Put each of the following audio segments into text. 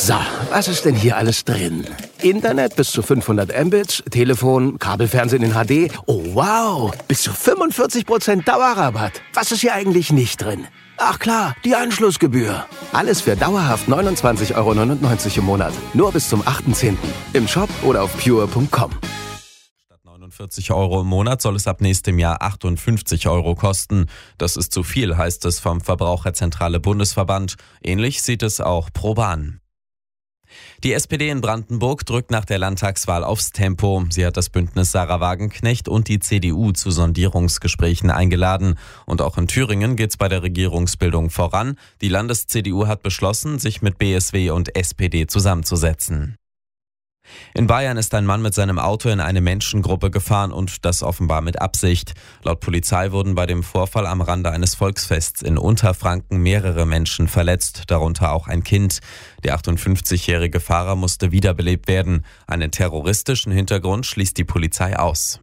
So, was ist denn hier alles drin? Internet bis zu 500 Mbit, Telefon, Kabelfernsehen in HD. Oh wow, bis zu 45% Dauerrabatt. Was ist hier eigentlich nicht drin? Ach klar, die Anschlussgebühr. Alles für dauerhaft 29,99 € im Monat. Nur bis zum 8.10. Im Shop oder auf pure.com. Statt 49 € im Monat soll es ab nächstem Jahr 58 € kosten. Das ist zu viel, heißt es vom Verbraucherzentrale Bundesverband. Ähnlich sieht es auch ProBahn. Die SPD in Brandenburg drückt nach der Landtagswahl aufs Tempo. Sie hat das Bündnis Sarah Wagenknecht und die CDU zu Sondierungsgesprächen eingeladen. Und auch in Thüringen geht's bei der Regierungsbildung voran. Die Landes-CDU hat beschlossen, sich mit BSW und SPD zusammenzusetzen. In Bayern ist ein Mann mit seinem Auto in eine Menschengruppe gefahren und das offenbar mit Absicht. Laut Polizei wurden bei dem Vorfall am Rande eines Volksfests in Unterfranken mehrere Menschen verletzt, darunter auch ein Kind. Der 58-jährige Fahrer musste wiederbelebt werden. Einen terroristischen Hintergrund schließt die Polizei aus.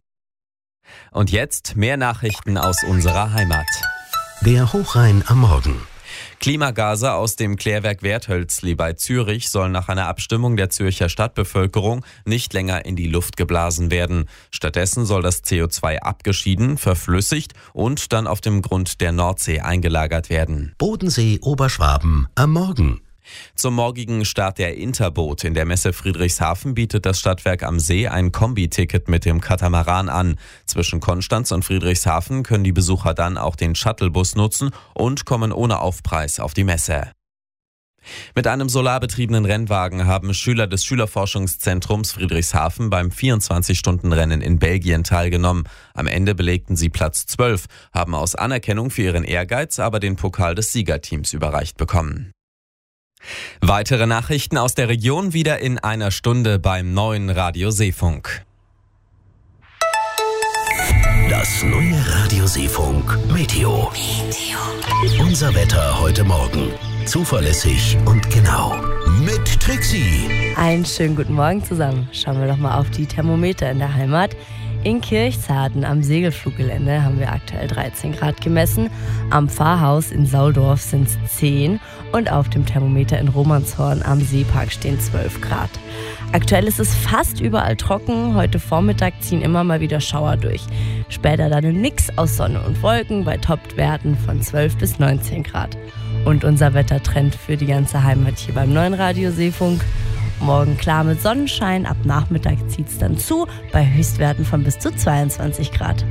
Und jetzt mehr Nachrichten aus unserer Heimat. Der Hochrhein am Morgen. Klimagase aus dem Klärwerk Werthölzli bei Zürich sollen nach einer Abstimmung der Zürcher Stadtbevölkerung nicht länger in die Luft geblasen werden. Stattdessen soll das CO2 abgeschieden, verflüssigt und dann auf dem Grund der Nordsee eingelagert werden. Bodensee Oberschwaben am Morgen. Zum morgigen Start der Interboot in der Messe Friedrichshafen bietet das Stadtwerk am See ein Kombi-Ticket mit dem Katamaran an. Zwischen Konstanz und Friedrichshafen können die Besucher dann auch den Shuttlebus nutzen und kommen ohne Aufpreis auf die Messe. Mit einem solarbetriebenen Rennwagen haben Schüler des Schülerforschungszentrums Friedrichshafen beim 24-Stunden-Rennen in Belgien teilgenommen. Am Ende belegten sie Platz 12, haben aus Anerkennung für ihren Ehrgeiz aber den Pokal des Siegerteams überreicht bekommen. Weitere Nachrichten aus der Region wieder in einer Stunde beim neuen Radio Seefunk. Das neue Radio Seefunk Meteo. Unser Wetter heute Morgen. Zuverlässig und genau. Mit Trixie. Einen schönen guten Morgen zusammen. Schauen wir doch mal auf die Thermometer in der Heimat. In Kirchzarten am Segelfluggelände haben wir aktuell 13 Grad gemessen. Am Pfarrhaus in Sauldorf sind es 10 und auf dem Thermometer in Romanshorn am Seepark stehen 12 Grad. Aktuell ist es fast überall trocken. Heute Vormittag ziehen immer mal wieder Schauer durch. Später dann ein Mix aus Sonne und Wolken bei Topwerten von 12 bis 19 Grad. Und unser Wettertrend für die ganze Heimat hier beim neuen Radio Seefunk. Morgen klar mit Sonnenschein, ab Nachmittag zieht es dann zu, bei Höchstwerten von bis zu 22 Grad.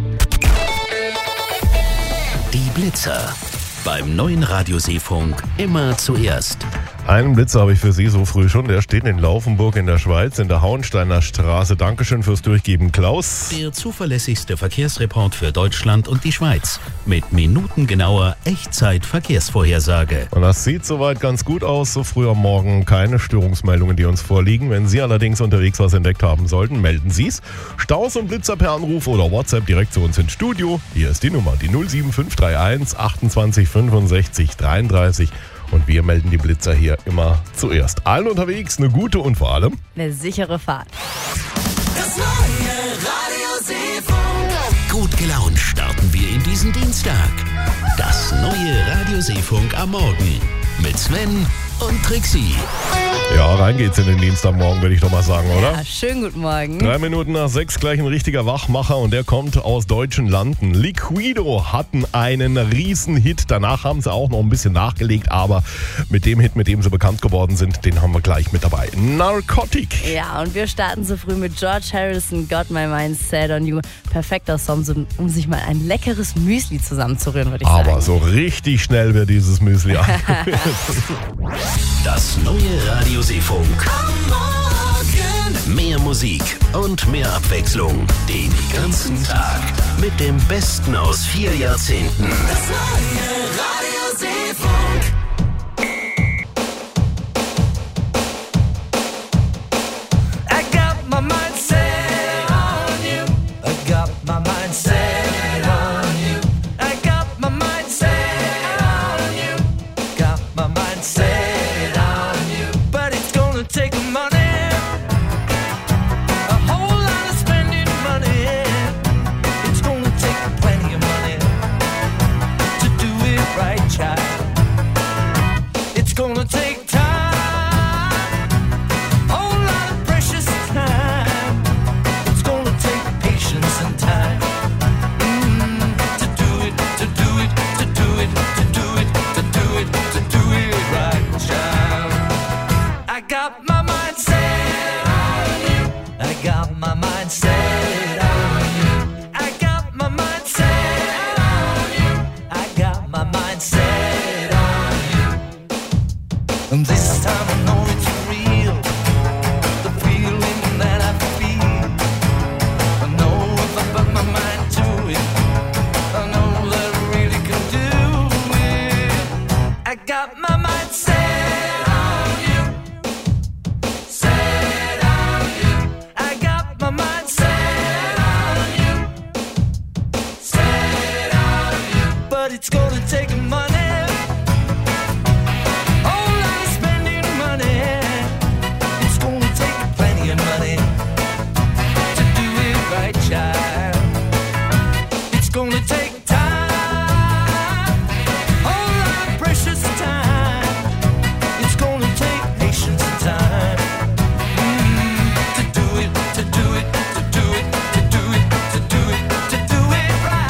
Die Blitzer. Beim neuen Radio Seefunk immer zuerst. Einen Blitzer habe ich für Sie so früh schon. Der steht in Laufenburg in der Schweiz, in der Hauensteiner Straße. Dankeschön fürs Durchgeben, Klaus. Der zuverlässigste Verkehrsreport für Deutschland und die Schweiz. Mit minutengenauer Echtzeit-Verkehrsvorhersage. Und das sieht soweit ganz gut aus. So früh am Morgen keine Störungsmeldungen, die uns vorliegen. Wenn Sie allerdings unterwegs was entdeckt haben sollten, melden Sie es. Staus und Blitzer per Anruf oder WhatsApp direkt zu uns ins Studio. Hier ist die Nummer, die 07531 28 65 33. Und wir melden die Blitzer hier immer zuerst. Allen unterwegs eine gute und vor allem eine sichere Fahrt. Das neue Radio Seefunk. Gut gelaunt starten wir in diesen Dienstag. Das neue Radio Seefunk am Morgen. Mit Sven und Trixie. Ja, rein geht's in den Dienstagmorgen, würde ich doch mal sagen, oder? Ja, schönen guten Morgen. 3 Minuten nach 6, gleich ein richtiger Wachmacher und der kommt aus deutschen Landen. Liquido hatten einen riesen Hit, danach haben sie auch noch ein bisschen nachgelegt, aber mit dem Hit, mit dem sie bekannt geworden sind, den haben wir gleich mit dabei. Narcotic. Ja, und wir starten so früh mit George Harrison, Got My Mind Set on You. Perfekter Song, um sich mal ein leckeres Müsli zusammenzurühren, würde ich sagen. Aber so richtig schnell wird dieses Müsli angerührt. Das neue Radio Seefunk. Am Morgen. Mehr Musik und mehr Abwechslung. Den ganzen Tag. Mit dem Besten aus 4 Jahrzehnten. Das neue Radio Seefunk. I got my mind set on you. I got my mind set on you. I got my mind set on you. Got my mind set on you. But it's gonna take money. A whole lot of spending money. It's gonna take plenty of money to do it right, child. got my mind set on you. I got my mind set on you. I got my mind set on you. I got my mind set on you. And this time I know it's real. The feeling that I feel. I know if I put my mind to it, I know that I really can do it. I got my mind set. It's gonna take money, whole lot of spending money. It's gonna take plenty of money to do it right, child. It's gonna take time, whole lot of precious time. It's gonna take patience and time to do it, to do it, to do it, to do it, to do it, to do it right.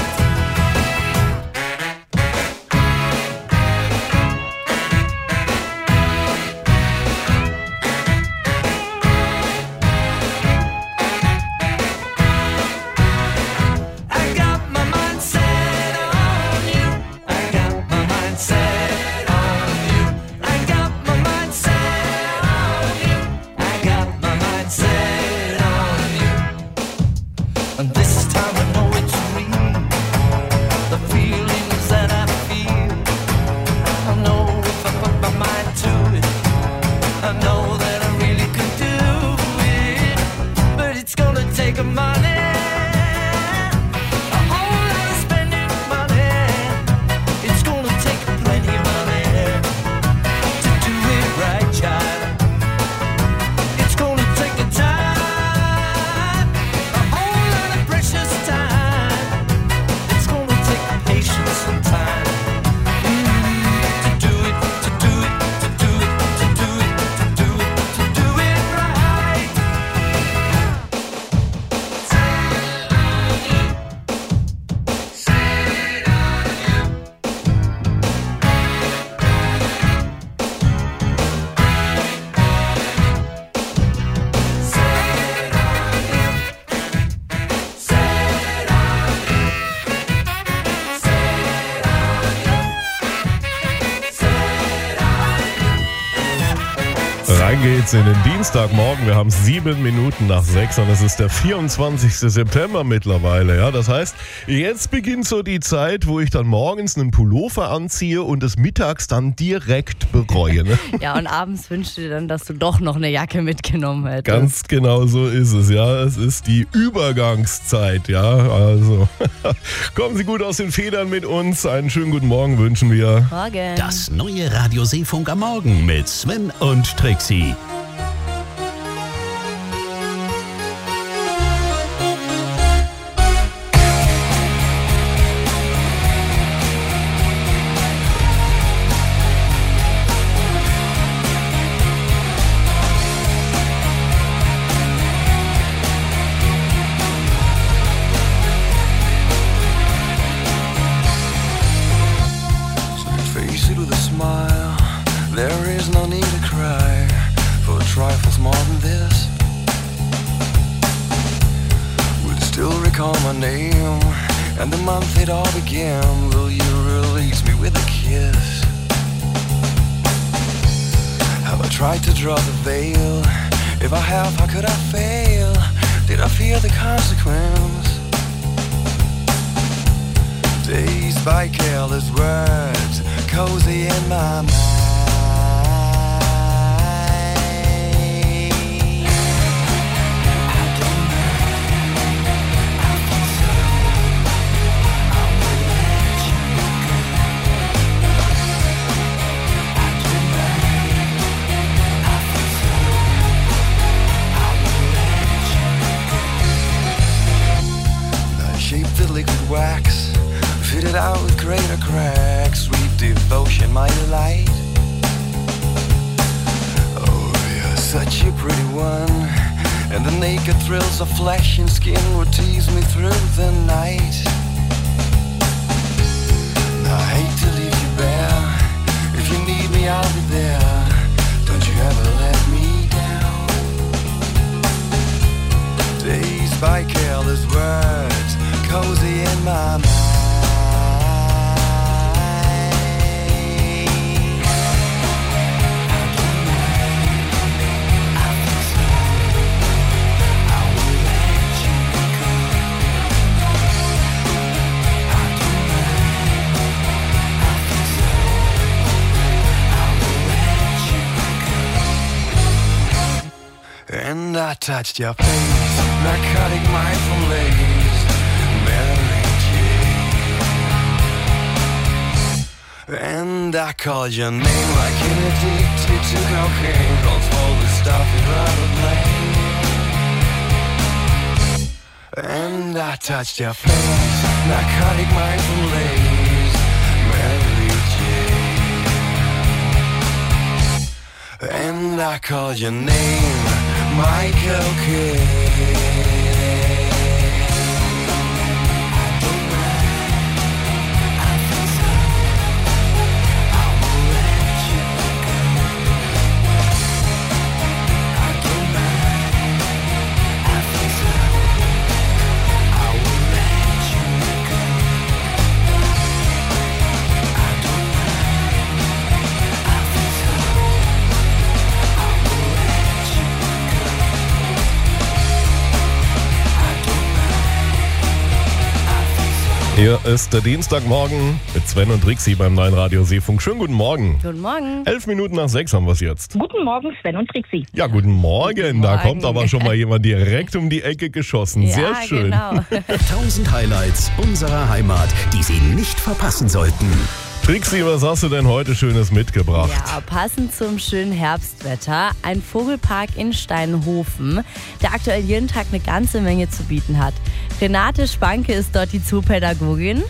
Rein geht's in den Dienstagmorgen. Wir haben 7 Minuten nach 6 und es ist der 24. September mittlerweile. Ja, das heißt, jetzt beginnt so die Zeit, wo ich dann morgens einen Pullover anziehe und es mittags dann direkt bereue. Ne? Ja, und abends wünschst du dir dann, dass du doch noch eine Jacke mitgenommen hättest. Ganz genau so ist es, ja. Es ist die Übergangszeit, ja. Also, kommen Sie gut aus den Federn mit uns. Einen schönen guten Morgen wünschen wir. Morgen. Das neue Radio Seefunk am Morgen mit Sven und Trixie. Face it with a smile. There is no need to cry for trifles more than this. Will you still recall my name and the month it all began? Will you release me with a kiss? Have I tried to draw the veil? If I have, how could I fail? Did I fear the consequence? Dazed by careless words, cozy in my mind. I shaped the liquid wax, fitted out with greater cracks, sweet devotion, my delight. Oh, you're such a pretty one, and the naked thrills of flesh and skin would tease me through the night. I hate to leave you bare. If you need me, I'll be there. Don't you ever let me I touched your face, narcotic mind from Lay's, Mary Jane. And I called your name like an addicted to cocaine. Don't swallow the stuff you'd rather blame. And I touched your face, narcotic mind from Lay's, Mary Jane. And I called your name, Michael Kidd. Hier ist der Dienstagmorgen mit Sven und Trixi beim neuen Radio Seefunk. Schönen guten Morgen. Guten Morgen. 11 Minuten nach 6 haben wir es jetzt. Guten Morgen, Sven und Trixi. Ja, guten Morgen. Da Morgen. kommt aber schon mal jemand direkt um die Ecke geschossen. Sehr Ja, schön. genau. 1000 Highlights unserer Heimat, die Sie nicht verpassen sollten. Trixi, was hast du denn heute Schönes mitgebracht? Ja, passend zum schönen Herbstwetter, ein Vogelpark in Steinhofen, der aktuell jeden Tag eine ganze Menge zu bieten hat. Renate Spanke ist dort die Zoopädagogin.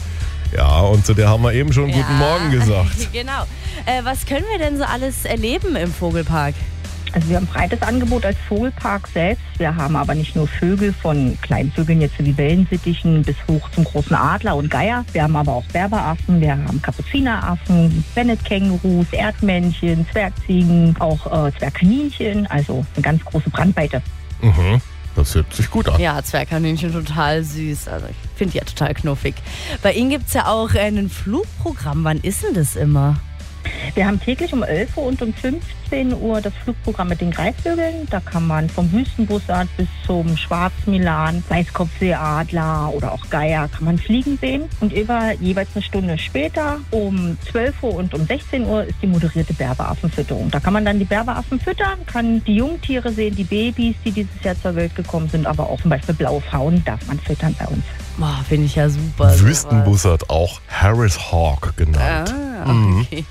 Ja, und zu der haben wir eben schon guten Morgen gesagt. Genau. Was können wir denn so alles erleben im Vogelpark? Also wir haben ein breites Angebot als Vogelpark selbst. Wir haben aber nicht nur Vögel, von Kleinvögeln jetzt wie Wellensittichen bis hoch zum großen Adler und Geier. Wir haben aber auch Berberaffen, wir haben Kapuzineraffen, Bennet-Kängurus, Erdmännchen, Zwergziegen, auch Zwergkaninchen. Also eine ganz große Brandweite. Mhm. Das hört sich gut an. Ja, Zwergkaninchen total süß. Also ich finde die ja total knuffig. Bei Ihnen gibt es ja auch ein Flugprogramm. Wann ist denn das immer? Wir haben täglich um 11 Uhr und um 15 Uhr das Flugprogramm mit den Greifvögeln. Da kann man vom Wüstenbussard bis zum Schwarzmilan, Weißkopfseeadler oder auch Geier kann man fliegen sehen. Und jeweils eine Stunde später, um 12 Uhr und um 16 Uhr, ist die moderierte Berberaffenfütterung. Da kann man dann die Berberaffen füttern, kann die Jungtiere sehen, die Babys, die dieses Jahr zur Welt gekommen sind, aber auch zum Beispiel Blauphauen darf man füttern bei uns. Boah, finde ich ja super. Wüstenbussard, auch Harris Hawk genannt. Okay.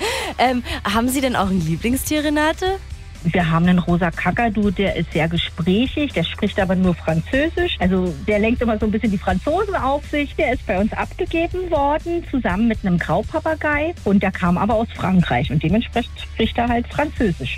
Haben Sie denn auch ein Lieblingstier, Renate? Wir haben einen rosa Kakadu, der ist sehr gesprächig, der spricht aber nur Französisch. Also der lenkt immer so ein bisschen die Franzosen auf sich. Der ist bei uns abgegeben worden, zusammen mit einem Graupapagei. Und der kam aber aus Frankreich und dementsprechend spricht er halt Französisch.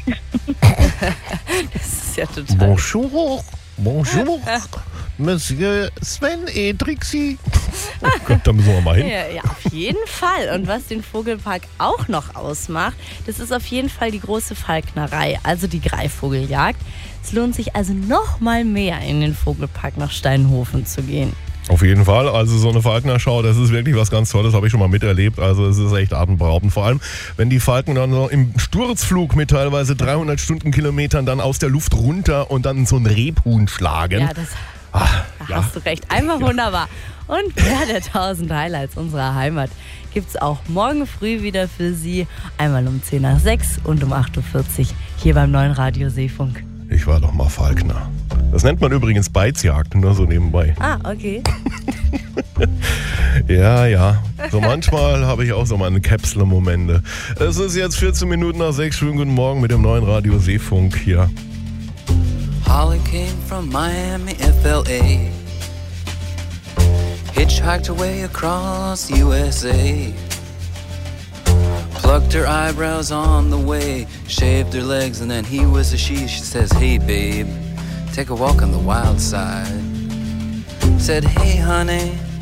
Das ist ja total... Bonjour, bonjour, Monsieur Sven et Trixi. Oh Gott, da müssen wir mal hin. Ja, auf jeden Fall. Und was den Vogelpark auch noch ausmacht, das ist auf jeden Fall die große Falknerei, also die Greifvogeljagd. Es lohnt sich also noch mal mehr in den Vogelpark nach Steinhofen zu gehen. Auf jeden Fall, also so eine Falknerschau, das ist wirklich was ganz Tolles, habe ich schon mal miterlebt, also es ist echt atemberaubend. Vor allem, wenn die Falken dann so im Sturzflug mit teilweise 300 Stundenkilometern dann aus der Luft runter und dann so ein Rebhuhn schlagen. Ja, da hast du recht. Einmal wunderbar. Und mehr der 1000 Highlights unserer Heimat gibt es auch morgen früh wieder für Sie. Einmal um 10 nach 6 und um 8.40 Uhr hier beim neuen Radio Seefunk. Ich war doch mal Falkner. Das nennt man übrigens Beizjagd, nur so nebenbei. Ah, okay. Ja. So manchmal habe ich auch so meine Capsule-Momente. Es ist jetzt 14 Minuten nach 6. Schönen guten Morgen mit dem neuen Radio Seefunk hier. Holly came from Miami, FLA. Hitchhiked her way across USA. Plucked her eyebrows on the way. Shaved her legs and then he was a she. She says, hey babe, take a walk on the wild side. Said, hey honey,